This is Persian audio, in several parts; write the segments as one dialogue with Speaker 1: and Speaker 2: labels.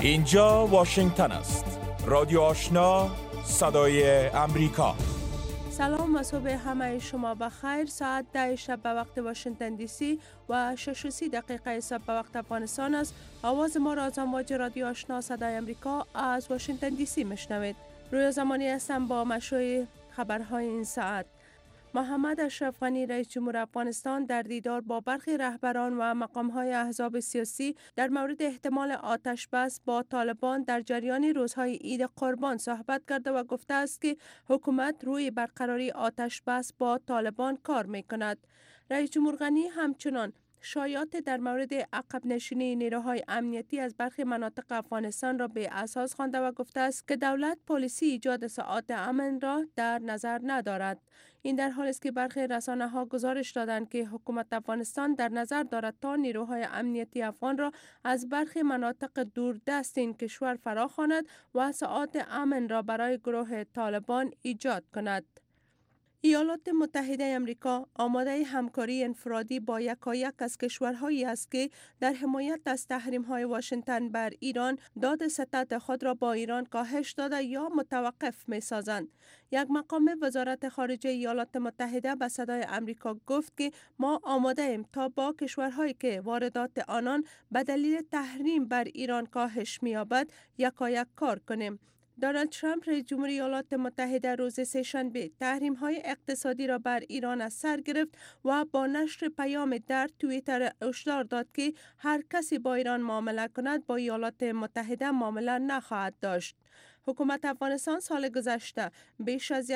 Speaker 1: اینجا واشنگتن است. رادیو آشنا، صدای امریکا.
Speaker 2: سلام و صبح همه شما بخیر. ساعت 10 شب به وقت واشنگتن دی سی و 6:30 دقیقه صبح به وقت افغانستان است. آواز ما را از امواج رادیو آشنا صدای امریکا از واشنگتن دی سی میشنوید. روی زمانی هستم با مشروع خبرهای این ساعت. محمد اشرف غنی رئیس جمهور افغانستان در دیدار با برخی رهبران و مقام‌های احزاب سیاسی در مورد احتمال آتش بس با طالبان در جریان روزهای عید قربان صحبت کرده و گفته است که حکومت روی برقراری آتش بس با طالبان کار می‌کند. رئیس جمهور غنی همچنان شایعات در مورد عقب نشینی نیروهای امنیتی از برخی مناطق افغانستان را به اساس خوانده و گفته است که دولت پالیسی ایجاد ساعات امن را در نظر ندارد. این در حالی است که برخی رسانه‌ها گزارش دادند که حکومت افغانستان در نظر دارد تا نیروهای امنیتی افغان را از برخی مناطق دوردست این کشور فراخواند و ساعات امن را برای گروه طالبان ایجاد کند. ایالات متحده آمریکا آماده همکاری انفرادی با یکایک از کشورهایی است که در حمایت از تحریم‌های واشنگتن بر ایران داد ستد خود را با ایران کاهش داده یا متوقف می‌سازند. یک مقام وزارت خارجه ایالات متحده به صدای آمریکا گفت که ما آماده ایم تا با کشورهایی که واردات آنان به دلیل تحریم بر ایران کاهش می‌یابد یکایک کار کنیم. دونالد ترامپ رئیس جمهور ایالات متحده روز سه‌شنبه تحریم‌های اقتصادی را بر ایران از سر گرفت و با نشر پیام در توییتر هشدار داد که هر کسی با ایران معامله کند با ایالات متحده معامله نخواهد داشت. حکومت افغانستان سال گذشته بیش از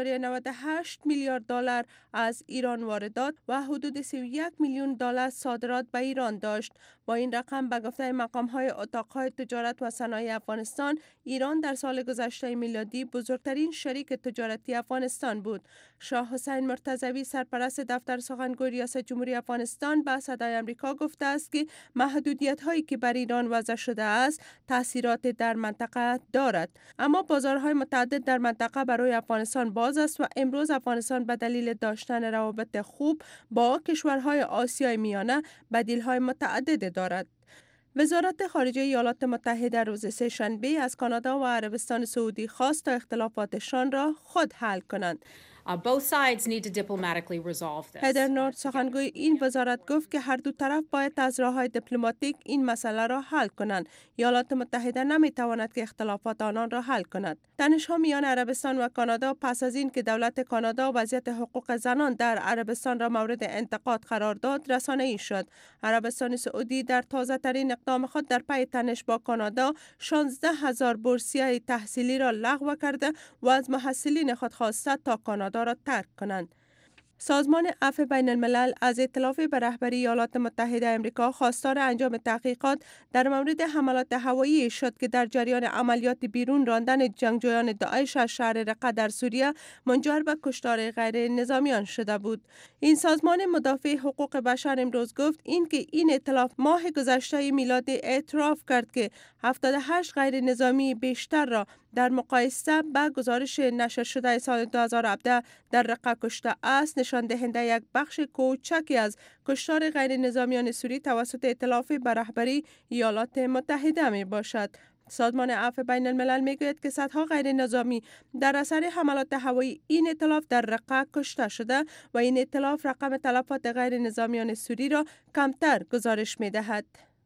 Speaker 2: 1.98 میلیارد دلار از ایران واردات و حدود 31 میلیون دلار صادرات به ایران داشت. با این رقم به گفته مقام‌های اتاق‌های تجارت و صنایع افغانستان، ایران در سال گذشته میلادی بزرگترین شریک تجارتی افغانستان بود. شاه حسین مرتضوی سرپرست دفتر سخنگوی ریاست جمهوری افغانستان به صدای آمریکا گفته است که محدودیت‌هایی که بر ایران وضع شده است تأثیرات در منطقه دارد، اما بازارهای متعدد در منطقه برای افغانستان باز است و امروز افغانستان به دلیل داشتن روابط خوب با کشورهای آسیای میانه بدیل‌های متعدد دارد. وزارت خارجه ایالات متحده روز سه‌شنبه از کانادا و عربستان سعودی خواست تا اختلافاتشان را خود حل کنند.
Speaker 3: Both sides need to diplomatically resolve this.
Speaker 2: هدر نورد سخنگوی این وزارت گفت که هر دو طرف باید از راه‌های دیپلماتیک این مسئله را حل کنند. ایالات متحده نمی‌تواند که اختلافات آنان را حل کند. تنش‌ها میان عربستان و کانادا پس از این که دولت کانادا وضعیت حقوق زنان در عربستان را مورد انتقاد قرار داد، رسانه‌ای شد. عربستان سعودی در تازه‌ترین اقدام خود در پی تنش با کانادا 16,000 بورسیه تحصیلی را لغو کرده و از محصلین خود خواسته تا کانادا را ترک کنند. سازمان عفو بین الملل از ائتلاف به رهبری ایالات متحده آمریکا خواستار انجام تحقیقات در مورد حملات هوایی شد که در جریان عملیات بیرون راندن جنگجویان داعش از شهر رقه در سوریه منجر به کشتار غیر نظامیان شده بود. این سازمان مدافع حقوق بشر امروز گفت این ائتلاف ماه گذشته میلادی اعتراف کرد که 78 غیر نظامی بیشتر را در مقایسه با گزارش نشر شده سال 2017 در رقه کشته است، نشان دهنده یک بخش کوچکی از کشتار غیر نظامیان سوری توسط ائتلاف به رهبری ایالات متحده می باشد. سازمان عفو بین الملل می گوید که صدها غیر نظامی در اثر حملات هوایی این ائتلاف در رقه کشته شده و این ائتلاف رقم تلفات غیر نظامیان سوری را کمتر گزارش می دهد.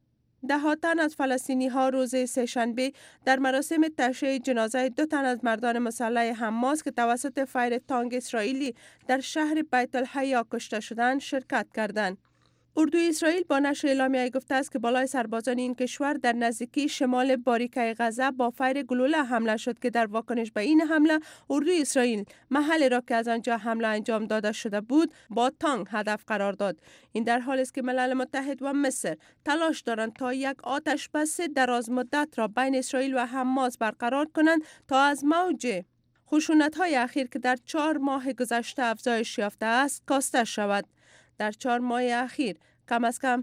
Speaker 2: ده تن از فلسطینی ها روز سه‌شنبه در مراسم تشییع جنازه 2 تن از مردان مسلح حماس که توسط فایر تانک اسرائیلی در شهر بیت الحیا کشته شدند شرکت کردند. اردوی اسرائیل با نشر اعلامیه گفته است که بالای سربازان این کشور در نزدیکی شمال باریکه غزه با فایر گلوله حمله شد که در واکنش به این حمله اردوی اسرائیل محلی را که از آنجا حمله انجام داده شده بود با تانک هدف قرار داد. این در حالی است که ملل متحد و مصر تلاش دارند تا یک آتش بس دراز مدت را بین اسرائیل و حماس برقرار کنند تا از موج خشونت‌های اخیر که در 4 ماه گذشته افزایش یافته است کاسته شود. در 4 ماه اخیر کم از کم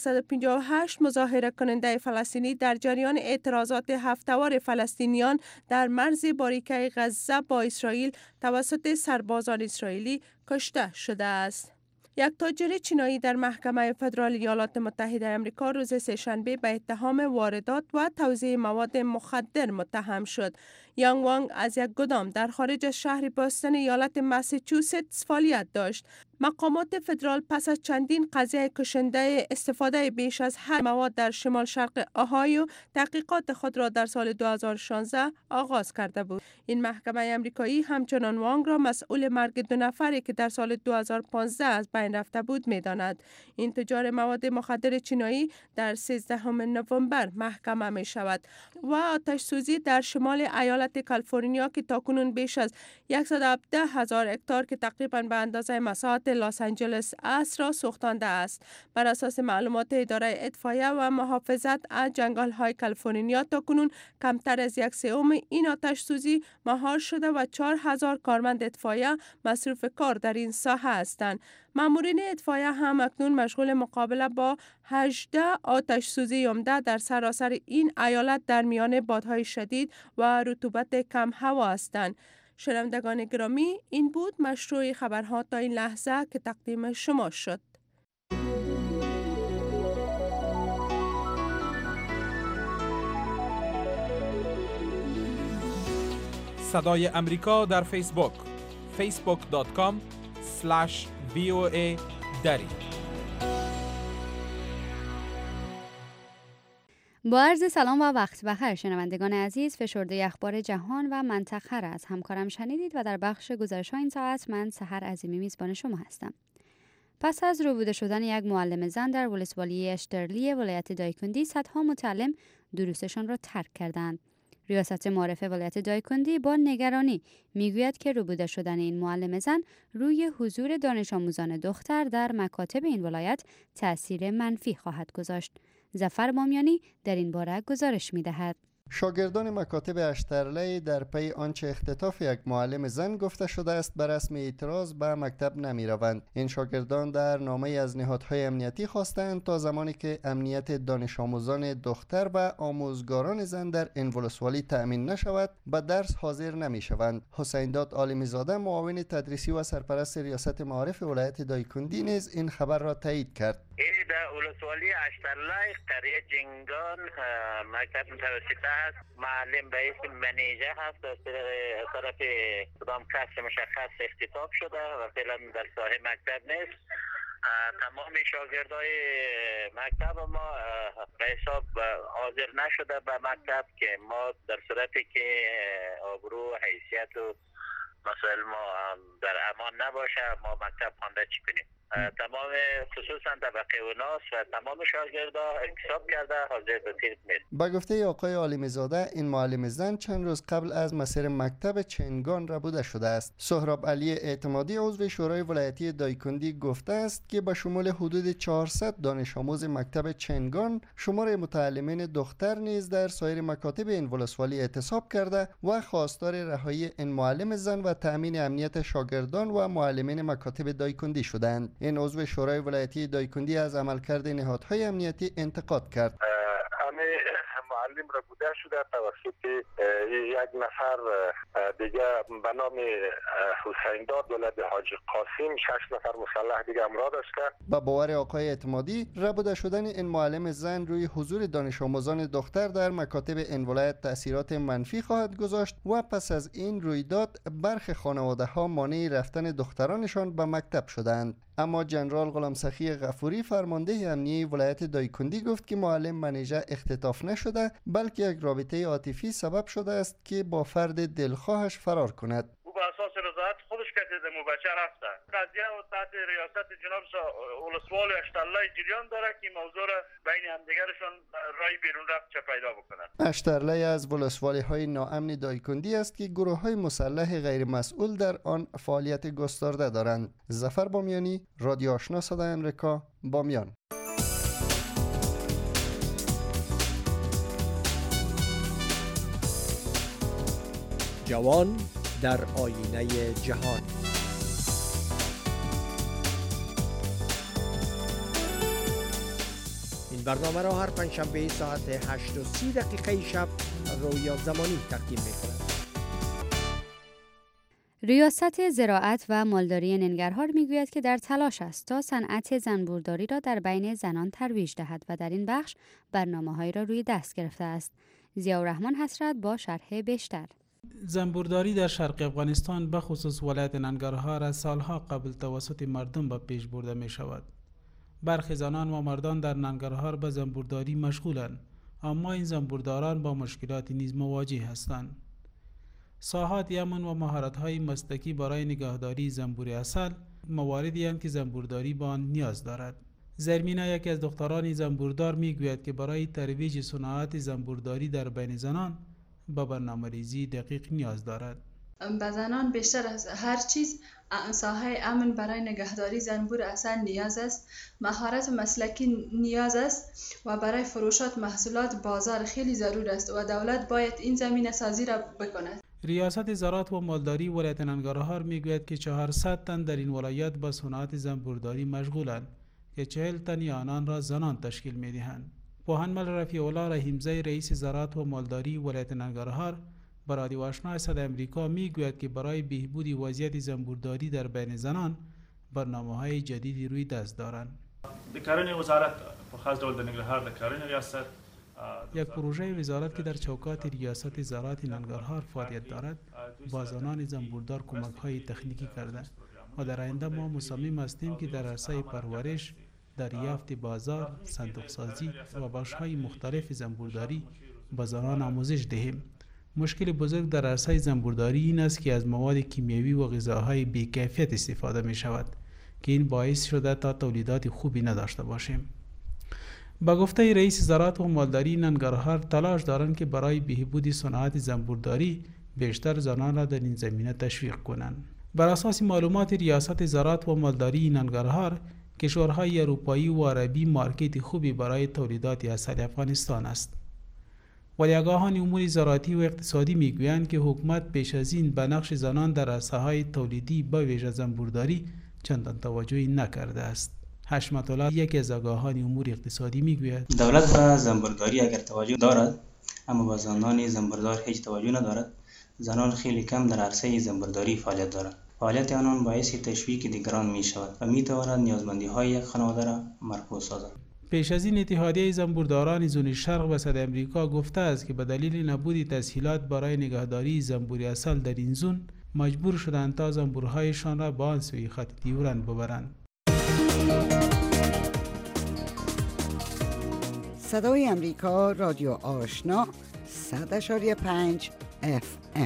Speaker 2: 158 مظاهره کننده فلسطینی در جریان اعتراضات هفته‌وار فلسطینیان در مرز باریکه غزه با اسرائیل توسط سربازان اسرائیلی کشته شده است. یک تاجر چینایی در محکمه فدرال ایالات متحده آمریکا روز سه‌شنبه به اتهام واردات و توزیع مواد مخدر متهم شد. یانگ وانگ از یک گدام در خارج از شهر باستون ایالت ماساچوستس فعالیت داشت. مقامات فدرال پس از چندین قضیه کشنده استفاده بیش از هر مواد در شمال شرق اوهایو تحقیقات خود را در سال 2016 آغاز کرده بود. این محکمه آمریکایی همچنان وانگ را مسئول مرگ 2 نفری که در سال 2015 از بین رفته بود می‌داند. این تجار مواد مخدر چینایی در 13 نوامبر محکمه می شود و آتش سوزی در شمال ایالت کالیفرنیا که تاکنون بیش از 117,000 هکتار که تقریباً به اندازه مساحت لس آنجلس است را سوختانده است. بر اساس معلومات اداره اطفایه و محافظت از جنگل‌های کالیفرنیا تاکنون کمتر از 1/3 این آتش سوزی مهار شده و 4,000 کارمند اطفایه مصروف کار در این ساحه هستند. مامورین اطفایه هم اکنون مشغول مقابله با 18 آتش سوزی عمده در سراسر این ایالت در میان بادهای شدید و رطوبت کم هوا هستند. شنوندگان گرامی، این بود مشروع خبرها تا این لحظه که تقدیم شما شد.
Speaker 1: صدای امریکا در فیسبوک facebook.com/VOA دری.
Speaker 4: با عرض سلام و وقت بخیر شنوندگان عزیز، فشرده اخبار جهان و منطقه را از همکارم شنیدید و در بخش گزارش‌ها این ساعت من سحر عظیمی میزبان شما هستم. پس از روبوده شدن یک معلم زن در ولسوالی اشترلی ولایت دایکندی، صدها متعلم دروسشان را ترک کردند. ریاست معارف ولایت دایکندی با نگرانی میگوید که روبوده شدن این معلم زن روی حضور دانش آموزان دختر در مکاتب این ولایت تأثیر منفی خواهد گذاشت. ظفر بامیانی در این باره گزارش می‌دهد.
Speaker 5: شاگردان مکاتب اشترلی در پی آنچه اختطاف یک معلم زن گفته شده است به رسم اعتراض به مکتب نمی روند. این شاگردان در نامه از نهادهای امنیتی خواستند تا زمانی که امنیت دانش آموزان دختر و آموزگاران زن در این ولسوالی تأمین نشود به درس حاضر نمی شوند. حسین داد عالمی زاده معاون تدریسی و سرپرست ریاست معارف ولایت دایکندی نیز این خبر را تایید کرد.
Speaker 6: در ولسوالی اشترلی قریه جنگان مکتب متوسطه هست. معلم به اسم منیجه هست از طرف کدام کس مشخص اختطاف شده و فعلا در ساحه مکتب نیست. تمام شاگردای مکتب ما به حساب حاضر نشده به مکتب که ما در صورتی که آبرو و حیثیت و مسائل ما در امان نباشه ما مکتب خوانده چی کنیم. تمام خصوصا طبقه اوناس و تمام شاگردا اعتصاب کرده حاضر به تیر نیست.
Speaker 5: با گفته آقای عالمی زاده این معلم زن چند روز قبل از مسیر مکتب چنگان ربوده شده است. سهراب علی اعتمادی عضو شورای ولایتی دایکندی گفته است که به شمول حدود 400 دانش آموز مکتب چنگان شمار متعلمین دختر نیز در سایر مکاتب این ولسوالی اعتصاب کرده و خواستار رهایی این معلم زن و تأمین امنیت شاگردان و معلمین مکاتب دایکندی شدند. این عضو شورای ولایتی دایکندی از عملکرد نهادهای امنیتی انتقاد کرد.
Speaker 7: معلم را بوده شده توسط یک نفر دیگه به نام حسین داد ولد حاج قاسم 6 نفر مسلح دیگه همراه داشته.
Speaker 5: با باور آقای اعتمادی ربوده شدن این معلم زن روی حضور دانش آموزان دختر در مکاتب این ولایت تأثیرات منفی خواهد گذاشت و پس از این رویداد برخی خانواده ها مانع رفتن دخترانشان به مکتب شدند. اما جنرال غلامسخی غفوری فرمانده امنیه ولایت دایکندی گفت که معلم منیژه اختطاف نشده بلکه یک رابطه عاطفی سبب شده است که با فرد دلخواهش فرار کند.
Speaker 8: او به اساس رضایت خودش که دمو بچه رفته. قضیه و تحت ریاست جناب ولسوال اشترلی جریان داره که موضوع را بین همدیگرشون رای بیرون رفت چه پیدا بکنن.
Speaker 5: اشترلی از ولسوالی های ناامن دایکندی است که گروه های مسلح غیر مسئول در آن فعالیت گسترده دارند. ظفر بامیانی، رادیو آشنا صدای امریکا، بامیان.
Speaker 9: جوان در آینه جهان. این برنامه را هر پنجشنبه ساعت 8:30 شب رویا زمانی تقدیم می‌کند.
Speaker 4: ریاست زراعت و مالداری ننگرهار میگوید که در تلاش است تا صنعت زنبورداری را در بین زنان ترویج دهد و در این بخش برنامه‌هایی را روی دست گرفته است. ضیاءالرحمن حسرت با شرح بیشتر.
Speaker 10: زنبورداری در شرق افغانستان به خصوص ولایت ننگرهار از سالها قبل توسط مردم به پیش برده می شود. برخی زنان و مردان در ننگرهار به زنبورداری مشغولند، اما این زنبورداران با مشکلاتی نیز مواجه هستند. ساحات امن و مهارت‌های مسلکی برای نگهداری زنبور عسل مواردی هستند که زنبورداری به آن نیاز دارد. زرمینا یکی از دختران زنبوردار میگوید که برای ترویج صنعت زنبورداری در بین زنان به برنامه‌ریزی دقیق نیاز دارد.
Speaker 11: به زنان بیشتر از هر چیز ساحه امن برای نگهداری زنبور عسل نیاز است، مهارت مسلکی نیاز است و برای فروشات محصولات بازار خیلی ضرور است و دولت باید این زمینه سازی را بکند.
Speaker 10: ریاست زراعت و مالداری ولایت ننگرهار میگوید که 400 تن در این ولایت با صنعت زنبورداری مشغولند که 40 تن آنان را زنان تشکیل می‌دهند. پوهنمل رفیع الله رحیمزی رئیس زراعت و مالداری ولایت ننگرهار به رادیو آشنا صدای آمریکا میگوید که برای بهبود وضعیت زنبورداری در بین زنان برنامه‌های جدیدی روی دست دارند.
Speaker 12: دکارن وزارت خاص دولت ننگرهار دکارن ریاست
Speaker 10: یک پروژه وزارت که در چوکات ریاست زراعت ننگرهار فعالیت دارد با زنان زنبوردار کمک‌های تکنیکی کرده و در آینده ما مصمم هستیم که در عرصه پرورش، دریافت بازار، صندوق سازی و بخش‌های مختلف زنبورداری به زنان آموزش دهیم. مشکل بزرگ در عرصه زنبورداری این است که از مواد کیمیایی و غذاهای بی‌کیفیت استفاده می شود که این باعث شده تا تولیدات خوبی نداشته باشیم. با گفته رئیس زراعت و مالداری ننگرهار تلاش دارند که برای بهبود صنعت زنبورداری بیشتر زنان را در این زمینه تشویق کنند. بر اساس معلومات ریاست زراعت و مالداری ننگرهار، کشورهای اروپایی و عربی مارکت خوبی برای تولیدات عسل افغانستان است. ولی آگاهان امور زراعتی و اقتصادی میگویند که حکومت پیش از این به نقش زنان در عرصه‌های تولیدی به ویژه زنبورداری چندان توجهی نکرده است. حشمت الله یکی از آگاهان امور اقتصادی میگوید
Speaker 13: دولت به زنبورداری اگر توجه دارد اما به زنان زنبوردار هیچ توجه ندارد. زنان خیلی کم در عرصه زنبورداری فعالیت دارند. فعالیت آنان باعث تشویق دیگران می شود و می تواند نیازمندی های یک خانواده را مرکوز سازد.
Speaker 10: پیش از این اتحادیه زنبورداران زون شرق به صدای آمریکا گفته است که به دلیل نبود تسهیلات برای نگهداری زنبور عسل در این زون مجبور شدند تا زنبورهایشان را به آن سوی خط دیورند ببرند.
Speaker 14: صدای آمریکا رادیو آشنا 100.5 FM.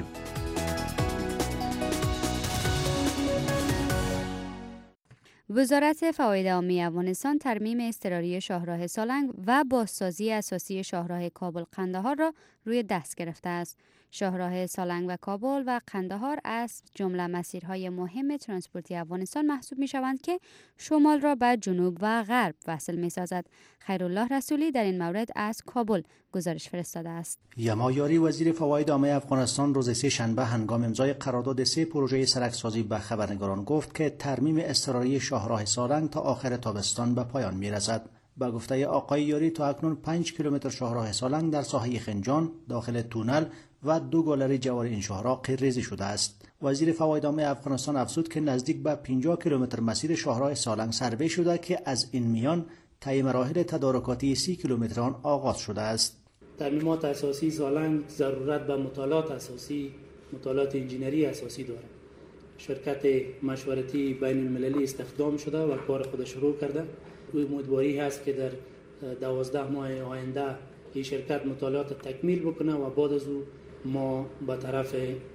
Speaker 4: وزارت فواید عامه افغانستان ترمیم اضطراری شاهراه سالنگ و بازسازی اساسی شاهراه کابل قندهار را روی دست گرفته است. شاهراه سالنگ و کابل و قندهار از جمله مسیرهای مهم ترانسپورتی افغانستان محسوب می شوند که شمال را به جنوب و غرب وصل می سازد. خیرالله رسولی در این مورد از کابل گزارش فرستاده است.
Speaker 15: یما یاری وزیر فواید عامه افغانستان روز سه شنبه هنگام امضای قرارداد 3 پروژه سرکسازی به خبرنگاران گفت که ترمیم اضطراری شاهراه سالنگ تا آخر تابستان به پایان می‌رسد. با گفته آقای یاری تا اکنون 5 کیلومتر شاهراه سالنگ در ساحه خنجان داخل تونل و 2 گالری جوار این شاهراه قیرریزی شده است. وزیر فواید عامه افغانستان افزود که نزدیک به 50 کیلومتر مسیر شاهراه سالنگ سروی شده که از این میان طی مراحل تدارکاتی 30 کیلومتر آن آغاز شده است.
Speaker 16: ترمیمات اساسی سالنگ ضرورت به مطالعات اساسی، مطالعات انجینری اساسی دارد. شرکت مشورتی بین المللی استخدام شده و کار خود شروع کرده. امیدواری هست که در 12 ماه آینده این شرکت مطالعات تکمیل بکنه و بعد از او ما به طرف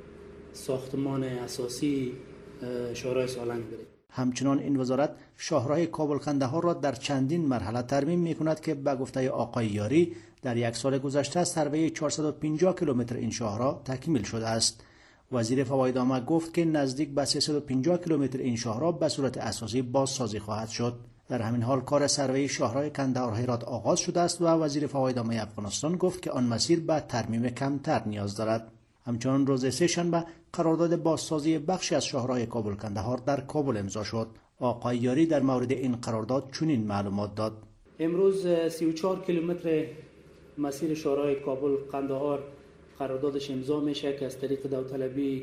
Speaker 16: ساختمان اساسی شاهراه سالنگ بریم.
Speaker 15: همچنان این وزارت شاهراه کابل قندهار را در چندین مرحله ترمیم می‌کند که به گفته آقای یاری در یک سال گذشته سروی 450 کیلومتر این شاهراه تکمیل شده است. وزیر فواید عامه گفت که نزدیک به 350 کیلومتر این شاهراه به صورت اساسی بازسازی خواهد شد. در همین حال کار سروی شاهراه قندهار هرات آغاز شده است و وزیر فواید عامه افغانستان گفت که آن مسیر به ترمیم کمتر نیاز دارد. همچنان روز سه شنبه قرارداد بازسازی بخشی از شاهراه کابل قندهار در کابل امضا شد. آقای یاری در مورد این قرارداد چنین معلومات داد.
Speaker 16: امروز 34 کیلومتر مسیر شاهراه کابل قندهار قراردادش امضا میشه که از طریق داوطلبی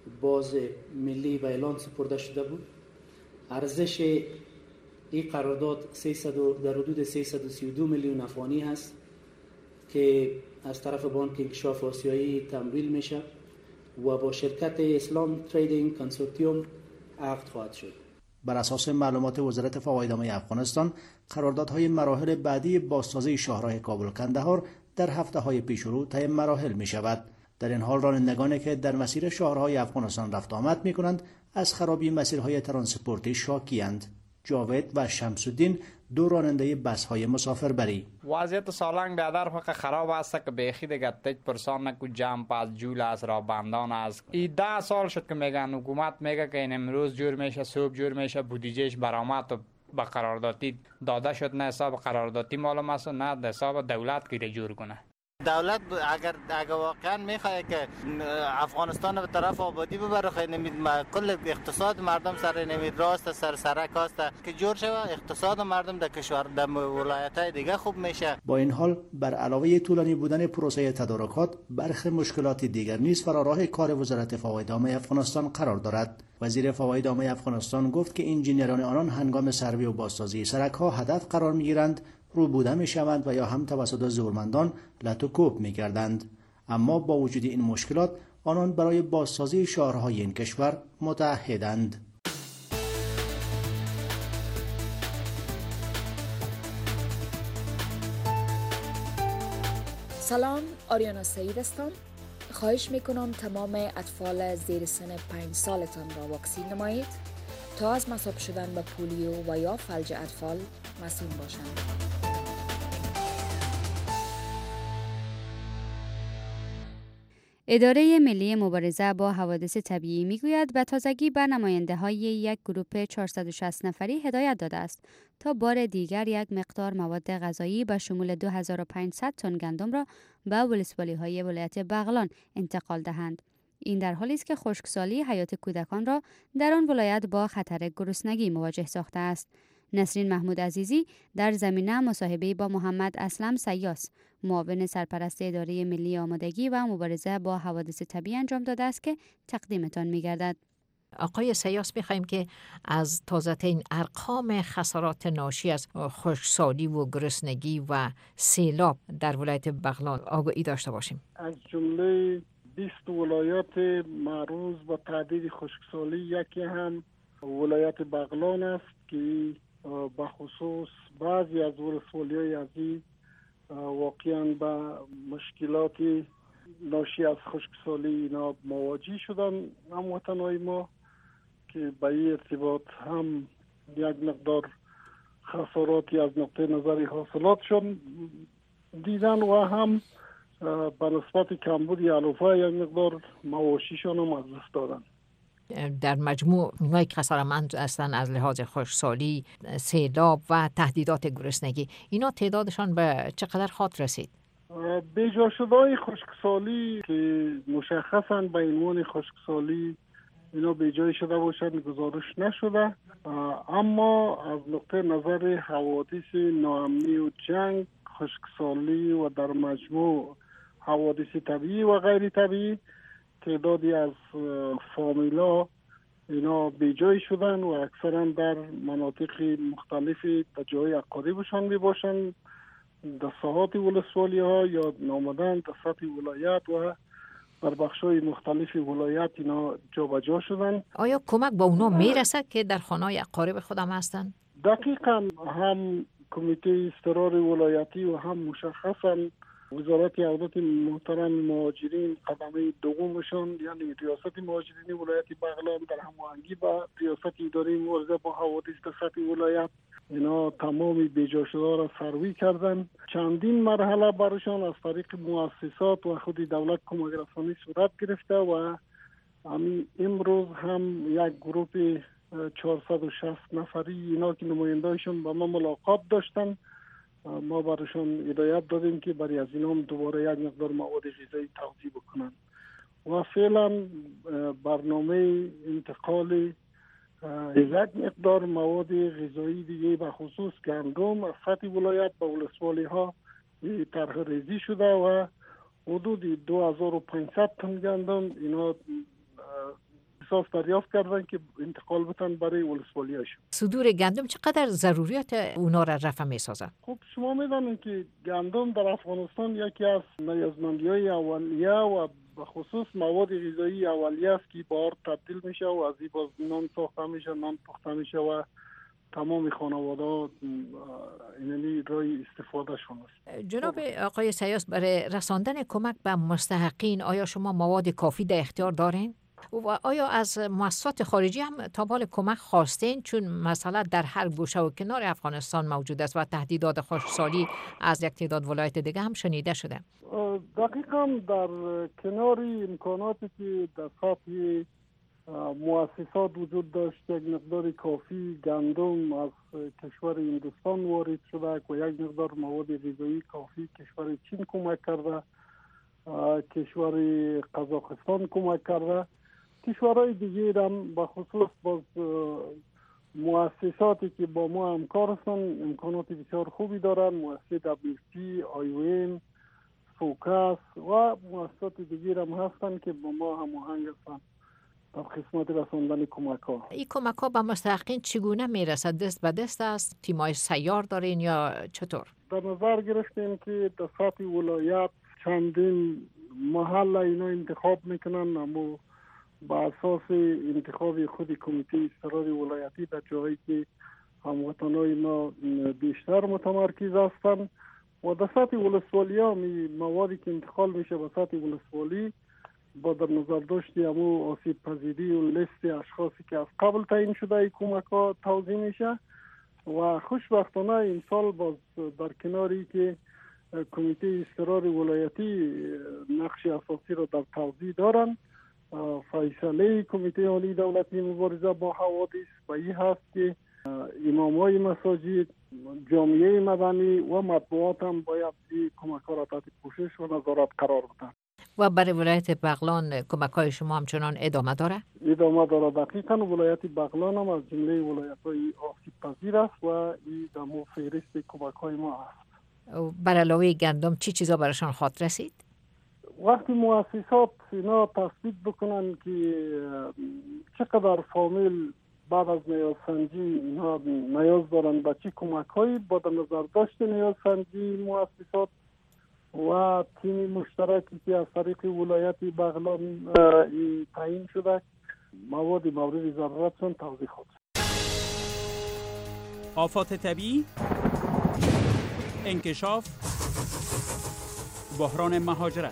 Speaker 16: باز ملی به اعلان سپرده شده بود. ارزش این قرارداد در حدود 332 میلیون افغانی هست که از طرف بانک انکشاف آسیایی تمویل میشه و با شرکت اسلام تریدینگ کنسورتیوم عقد خواهد شد.
Speaker 15: بر اساس معلومات وزارت فوایدنامه افغانستان، قراردادهای مراحل بعدی بازسازی شاهراه کابل کندهار در هفته‌های پیش رو طی مراحل می شود. در این حال رانندگانی که در مسیر شاهراهای افغانستان رفت آمد می کنند از خرابی مسیرهای ترانسپورتی شاکی‌اند. جاوید و شمس‌الدین دو راننده بس‌های مسافربری.
Speaker 17: وضعیت سالنگ در فقط خراب است که بیخی دیگه تک پرسان نکو جمپ از جول از رابندان از 10 سال شد که میگن حکومت میگه که این امروز جور میشه صبح جور میشه بودجهش برآمد و به قراردادی داده شد، نه حساب قراردادی معلوم است نه حساب دولت که جور کنه.
Speaker 18: دولت اگر واقعا میخواد که افغانستان به طرف آبادی ببره، خیلی نمید کل اقتصاد مردم سر نمید راست سرک است که جور شود، اقتصاد مردم در کشور در ولایت‌های دیگه خوب میشه.
Speaker 15: با این حال بر علاوه طولانی بودن پروسه تدارکات، برخی مشکلات دیگر نیز فراراه کار وزارت فوایدنامه افغانستان قرار دارد. وزیر فوایدنامه افغانستان گفت که انجینران آنان هنگام سروی و بازسازی سرک‌ها هدف قرار می‌گیرند، رو بوده می‌شوند و یا هم توسط زورمندان لتوکوب می‌گردند. اما با وجود این مشکلات آنان برای بازسازی شهرهای این کشور متعهدند.
Speaker 19: سلام، آریانا سعید هستم. خواهش میکنم تمام اطفال زیر سن 5 سالتان را واکسین نمایید تا از مصاب شدن به پولیو و یا فلج اطفال مسئول باشند.
Speaker 4: اداره ملی مبارزه با حوادث طبیعی میگوید به تازگی به نماینده‌های یک گروه 460 نفری هدایت داده است تا بار دیگر یک مقدار مواد غذایی به شمول 2500 تن گندم را به ولسوالی‌های ولایت بغلان انتقال دهند. این در حالی است که خشکسالی حیات کودکان را در آن ولایت با خطر گرسنگی مواجه ساخته است. نسرین محمود عزیزی در زمینه مصاحبه با محمد اسلم سیاس، معاون سرپرست اداره ملی آمادگی و مبارزه با حوادث طبیعی انجام داده است که تقدیمتان می‌گردد.
Speaker 20: آقای سیاس، می‌خوایم که از تازه‌ترین ارقام خسارات ناشی از خشکسالی و گرسنگی و سیلاب در ولایت بغلان آگاهی داشته باشیم.
Speaker 21: از جمله 20 ولایات معروض به تهدید خشکسالی یکی هم ولایت بغلان است که به خصوص بعضی از ولسوالی‌های عزیز واقعاً به مشکلات ناشی از خشکسالی اینا مواجه شدن. هموطنهای ما که به این ارتباط هم یک مقدار خساراتی از نقطه نظر حاصلاتشون دیدن و هم به نسبت کمبود علوفه یک مقدار مواشیشون هم از دست دادن.
Speaker 20: در مجموع اونایی که خسارتمند هستن از لحاظ خشکسالی، سیلاب و تهدیدات گرسنگی، اینا تعدادشان به چقدر خواهد رسید؟
Speaker 21: بیجا شده‌های خشکسالی که مشخصاً به عنوان خشکسالی اینا بیجای شده باشند گزارش نشده، اما از نقطه نظر حوادث ناامنی و جنگ، خشکسالی و در مجموع حوادث طبیعی و غیر طبیعی تعدادی از فامیلا اینا بیجای شدن و اکثرا در مناطق مختلفی در جای اقاریبشان می باشن، در ساحات ولسوالی ها یا نامدن در سطح ولایت و در بخشای مختلف ولایت اینا جا به جا شدن.
Speaker 20: آیا کمک با اونا میرسد که در خانه‌های اقارب خودم هستن؟
Speaker 21: دقیقاً هم کمیته اضطرار ولایتی و هم مشخصاً وزارت عودت محترم مهاجرین قدمه دومشان یعنی ریاست مهاجرین ولایت بغلان در هماهنگی با ریاست اداره مبارزه با حوادث در سطح ولایت اینا تمامی بیجا شده را سروی کردن. چندین مرحله برشان از طریق مؤسسات و خود دولت کمک رسانی صورت گرفته و همین امروز هم یک گروه 460 نفری اینا که نماینده‌شون با ما ملاقات داشتن، ما برشان هدایت دادیم که برای از اینا دوباره یک مقدار مواد غذایی توزیع بکنن و فعلا برنامه انتقال یک مقدار مواد غذایی دیگه به خصوص گندم از سطح ولایت به ولسوالی ها طرح ریزی شده و حدود 2500 تن گندم اینا اختصاص دریافت کردن که انتقال بتن برای ولسوالی‌هاشون.
Speaker 20: صدور گندم چقدر ضروریات اونا را رفع می‌سازه؟
Speaker 21: خب شما می‌دانید که گندم در افغانستان یکی از نیازمندی‌های اولیه و به خصوص مواد غذایی اولیه است که بار تبدیل میشه و از این باز نان ساخته میشه، نان پخته میشه و تمام خانواده اینمی رای استفاده شون است.
Speaker 20: جناب آقای سیاس، برای رساندن کمک به مستحقین آیا شما مواد کافی در اختیار دارین؟ و آیا از مؤسسات خارجی هم تا حال کمک خواستین؟ چون مسئله در هر گوشه و کنار افغانستان موجود است و تهدیدات خشکسالی از یک تعداد ولایت دیگه هم شنیده شده.
Speaker 21: دقیقاً در کنار امکاناتی که در سطح مؤسسات وجود داشت، یک مقدار کافی گندم از کشور هندوستان وارد شده و یک مقدار مواد غذایی کافی کشور چین کمک کرده، کشور قزاقستان کمک کرده، کشورهای دیگه هم به خصوص باز مؤسساتی که با ما همکار هستند امکانات بسیار خوبی دارند، مؤسسه WFP، IOM، فوکس و مؤسسات دیگه هم هستند که با ما هماهنگ هستند در خدمت رساندن کمک ها.
Speaker 20: این کمک ها به مستحقین چگونه میرسد؟ دست به دست است؟ تیمای سیار دارین یا چطور؟
Speaker 21: در نظر گرفتیم که در سطح ولایت چندین محل اینا انتخاب میکنن، اما با اساس انتخاب خود کمیته استقرار ولایتی در جایی که هموطنای ما بیشتر متمرکز هستند و در سطح ولسوالی ها موادی که انتقال میشه به سطح ولسوالی با در نظر داشتی همو آسیب پذیری و لیست اشخاصی که از قبل تعیین شده ای کمک ها توزیع میشه و خوشبختانه این سال باز در کناری که کمیته استقرار ولایتی نقش اساسی را در توزیع دارن، فیصله کمیته عالی دولتی مبارزه با حوادث و این هست که امامای مساجد، جامعه مدنی و مطبوعات هم باید این کمک ها را تحت پوشش و نظارت قرار بدن.
Speaker 20: و برای ولایت بغلان کمک های شما همچنان ادامه داره؟
Speaker 21: ادامه داره. دقیقاً ولایت بغلان هم از جمله ولایت های آسیب پذیر است و این در فهرست کمک های ما است.
Speaker 20: بر علاوه گندم چی چیزا براشان خاطر رسید؟
Speaker 21: وقتی مؤسسات اینا تثبیت بکنن که چقدر فامیل بعد از نیازسنجی اینها نیاز دارن به چی کمک هایی، با در نظر داشت نیازسنجی مؤسسات و تیم مشترکی که از طریق ولایت بغلان تعیین شده مواد مورد ضرورتشون توزیع خواهد شد.
Speaker 1: آفات طبیعی، انکشاف، بحران مهاجرت،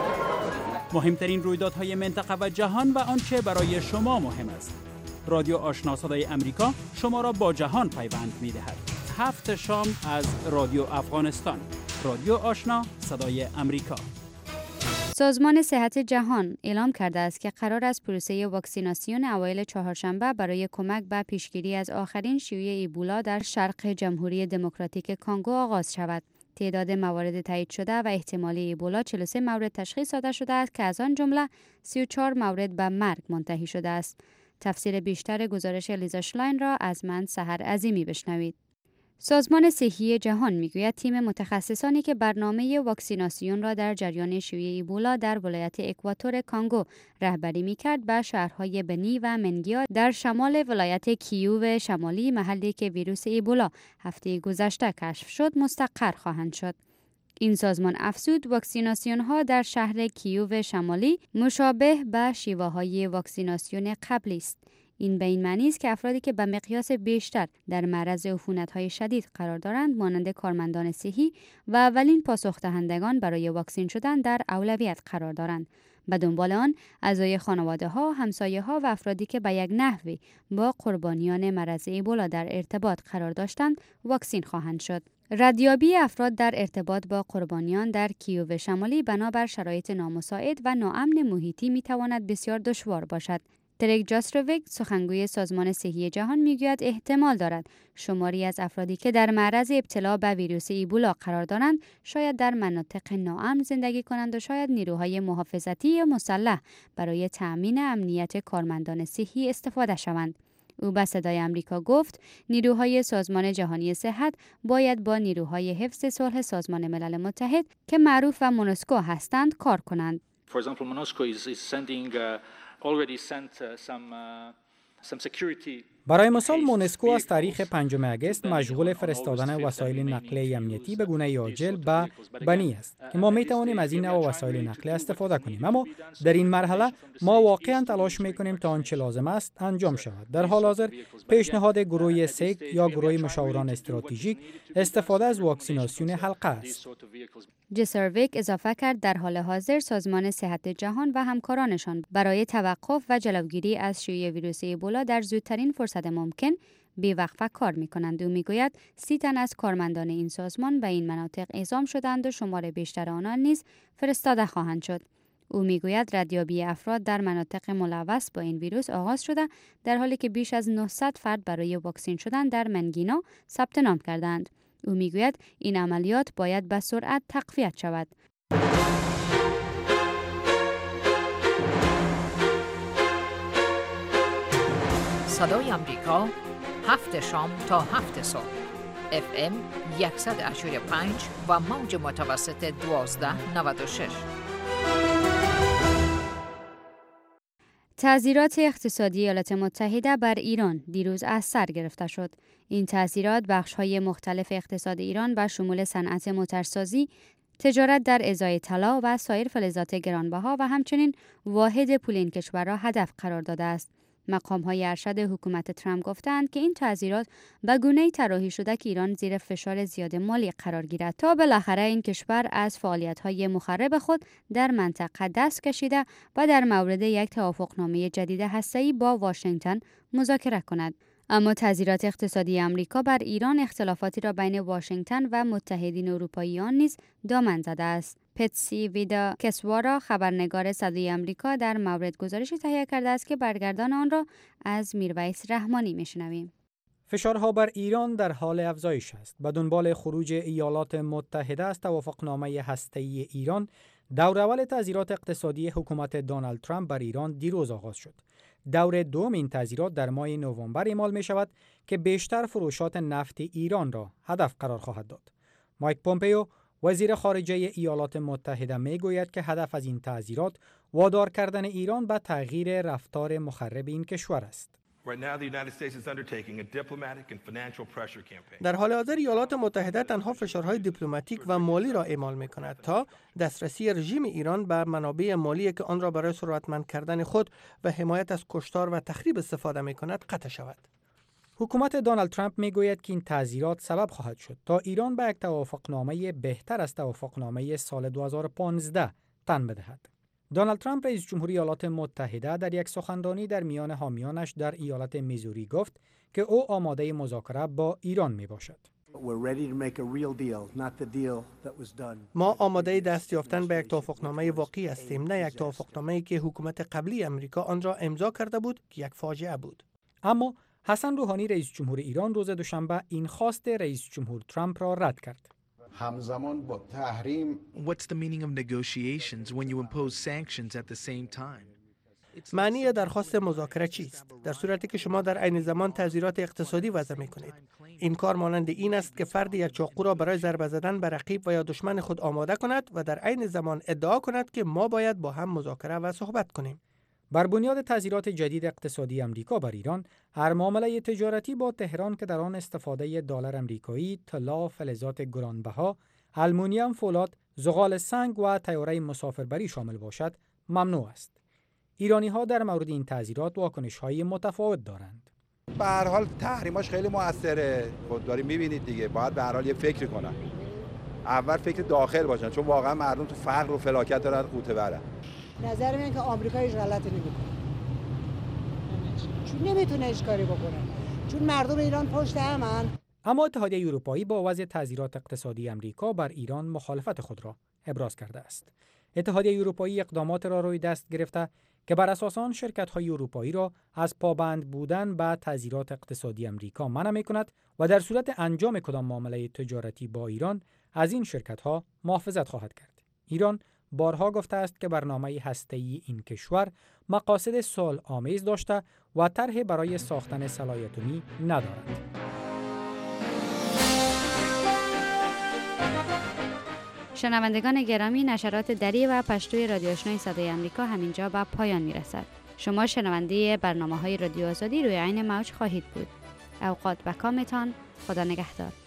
Speaker 1: مهمترین رویدادهای منطقه و جهان و آنچه برای شما مهم است. رادیو آشنا صدای امریکا شما را با جهان پیوند می‌دهد. 7 شام از رادیو افغانستان. رادیو آشنا صدای امریکا.
Speaker 4: سازمان صحت جهان اعلام کرده است که قرار است پروسه واکسیناسیون اوایل چهارشنبه برای کمک به پیشگیری از آخرین شیوع ایبولا در شرق جمهوری دموکراتیک کانگو آغاز شود. تعداد موارد تایید شده و احتمالی ایبولا 43 مورد تشخیص داده شده است که از آن جمله 34 مورد به مرگ منتهی شده است. تفسیر بیشتر گزارش لیزا شلاین را از من سحر عظیمی بشنوید. سازمان صحی جهان میگوید تیم متخصصانی که برنامه واکسیناسیون را در جریان شیوع ایبولا در ولایت اکواتور کانگو رهبری میکرد به شهرهای بنی و منگیا در شمال ولایت کیوو شمالی، محلی که ویروس ایبولا هفته گذشته کشف شد، مستقر خواهند شد. این سازمان افزود واکسیناسیون ها در شهر کیوو شمالی مشابه به شیوه های واکسیناسیون قبلی است. این به این معنی است که افرادی که به مقیاس بیشتر در معرض عفونت‌های شدید قرار دارند، مانند کارمندان صحی و اولین پاسخ‌دهندگان برای واکسین شدن، در اولویت قرار دارند. به دنبال آن اعضای خانواده‌ها، همسایه‌ها و افرادی که به یک نحوی با قربانیان مرض ایبولا در ارتباط قرار داشتند واکسین خواهند شد. ردیابی افراد در ارتباط با قربانیان در کیوو شمالی بنابر شرایط نامساعد و ناامن محیطی می‌تواند بسیار دشوار باشد. ترک جاستروویک، سخنگوی سازمان صحی جهان، میگوید احتمال دارد شماری از افرادی که در معرض ابتلا به ویروس ایبولا قرار دارند شاید در مناطق ناامن زندگی کنند و شاید نیروهای محافظتی یا مسلح برای تأمین امنیت کارمندان صحی استفاده شوند. او به صدای امریکا گفت نیروهای سازمان جهانی صحت باید با نیروهای حفظ صلح سازمان ملل متحد که معروف و مونوسکو هستند کار کنند.
Speaker 3: For example, MONUSCO is sending برای مثال مونسکو از تاریخ 5 اگست مشغول فرستادن وسایل نقلیه امنیتی به گونه عاجل به بنی است که ما می توانیم از این نوع وسایل نقلیه استفاده کنیم، اما در این مرحله ما واقعا تلاش می کنیم تا آنچه لازم است انجام شود. در حال حاضر پیشنهاد گروه سیک یا گروه مشاوران استراتژیک استفاده از واکسیناسیون حلقه است.
Speaker 4: جسرویک اضافه کرد در حال حاضر سازمان صحت جهان و همکارانشان برای توقف و جلوگیری از شیوع ویروس ایبولا در زودترین فرصت ممکن بی‌وقفه کار می‌کنند. او می‌گوید 30 تن از کارمندان این سازمان به این مناطق اعزام شدند و شمار بیشتر آنان نیز فرستاده خواهند شد. او می‌گوید ردیابی افراد در مناطق ملوث با این ویروس آغاز شده، در حالی که بیش از 900 فرد برای واکسین شدن در منگینا ثبت نام کردند. او می‌گوید این عملیات باید به سرعت تقویت شود.
Speaker 20: صدای آمریکا 7 شام تا 7 صبح FM 100.5 و موج متوسط 1296.
Speaker 4: تعزیرات اقتصادی ایالات متحده بر ایران دیروز از سر گرفته شد. این تعزیرات بخش‌های مختلف اقتصاد ایران به شمول صنعت موتورسازی، تجارت در ازای طلا و سایر فلزات گرانبها و همچنین واحد پول این کشور را هدف قرار داده است. مقام‌های ارشد حکومت ترامپ گفتند که این تعزیرات به گونه‌ای طراحی شده که ایران زیر فشار زیاد مالی قرار گیرد تا بالاخره این کشور از فعالیت‌های مخرب خود در منطقه دست کشیده و در مورد یک توافقنامه جدید هسته‌ای با واشنگتن مذاکره کند. اما تعزیرات اقتصادی آمریکا بر ایران اختلافاتی را بین واشنگتن و متحدین اروپایی آن نیز دامن زده است. پتسی ویدا کسوارا خبرنگار صدای آمریکا در مورد گزارشی تهیه کرده است که برگردان آن را از میرویس رحمانی میشنویم.
Speaker 3: فشارها بر ایران در حال افزایش است. به دنبال خروج ایالات متحده از توافقنامه هسته‌ای ایران، دور اول تعزیرات اقتصادی حکومت دونالد ترامپ بر ایران دیروز آغاز شد. دور دوم این تعزیرات در ماه نوامبر اعمال می شود که بیشتر فروشات نفت ایران را هدف قرار خواهد داد. مایک پومپئو وزیر خارجه ایالات متحده می گوید که هدف از این تعزیرات وادار کردن ایران به تغییر رفتار مخرب این کشور است.
Speaker 22: در حال حاضر ایالات متحده تنها فشارهای دیپلماتیک و مالی را اعمال می کند تا دسترسی رژیم ایران به منابع مالی که آن را برای ثروتمند کردن خود و حمایت از کشتار و تخریب استفاده می کند قطع شود.
Speaker 3: حکومت دونالد ترامپ می گوید که این تعزیرات سبب خواهد شد تا ایران به یک توافقنامه بهتر از توافقنامه سال 2015 تن بدهد. دونالد ترامپ رئیس جمهوری ایالات متحده در یک سخنرانی در میان حامیانش در ایالت میزوری گفت که او آماده مذاکره با ایران می باشد.
Speaker 22: ما آماده دست یافتن به یک توافقنامه واقعی هستیم، نه یک توافقنامه‌ای که حکومت قبلی امریکا آن را امضا کرده بود که یک فاجعه بود.
Speaker 3: اما حسن روحانی رئیس جمهور ایران روز دوشنبه این خواست رئیس جمهور ترامپ را رد کرد.
Speaker 23: همزمان با تحریم
Speaker 24: What's the meaning of negotiations when you impose sanctions at the same time?
Speaker 22: معنی درخواست مذاکره چیست؟ در صورتی که شما در عین زمان تعزیرات اقتصادی وضع می‌کنید. این کار مانند این است که فرد یک چاقو را برای ضربه زدن به رقیب و یا دشمن خود آماده کند و در عین زمان ادعا کند که ما باید با هم مذاکره و صحبت کنیم.
Speaker 3: بر بنیاد تعزیرات جدید اقتصادی امریکا بر ایران، هر معامله تجارتی با تهران که در آن استفاده دلار امریکایی، طلا، فلزات گرانبها، آلومینیوم، فولاد، زغال سنگ و طیاره مسافربری شامل باشد، ممنوع است. ایرانی‌ها در مورد این تعزیرات واکنش‌های متفاوت دارند.
Speaker 23: به هر حال تحریماش خیلی موثره. خود داریم می‌بینید دیگه. باید به هر حال یه فکر کنن. اول فکر داخل باشن، چون واقعا مردم تو فقر و فلاکت دارن قوطه برن.
Speaker 25: نظر من که آمریکا هیچ غلطی نمی‌کنه. چون نمیتونه هیچ کاری بکنه. چون مردم ایران پشت همن.
Speaker 3: اما اتحادیه اروپایی با وضع تعزیرات اقتصادی امریکا بر ایران مخالفت خود را ابراز کرده است. اتحادیه اروپایی اقدامات را روی دست گرفته که بر اساس آن شرکت‌های اروپایی را از پابند بودن به تعزیرات اقتصادی امریکا منع می‌کند و در صورت انجام کدام معامله تجارتی با ایران از این شرکت‌ها محافظت خواهد کرد. ایران بارها گفته است که برنامه هسته‌ای این کشور مقاصد صلح‌آمیز داشته و طرح برای ساختن سلاح اتمی ندارد.
Speaker 4: شنوندگان گرامی، نشرات دری و پشتوی رادیو آشنای صدای آمریکا همینجا به پایان میرسد. شما شنونده برنامه‌های رادیو آزادی روی عین موج خواهید بود. اوقات بکامتان. خدا نگهدار.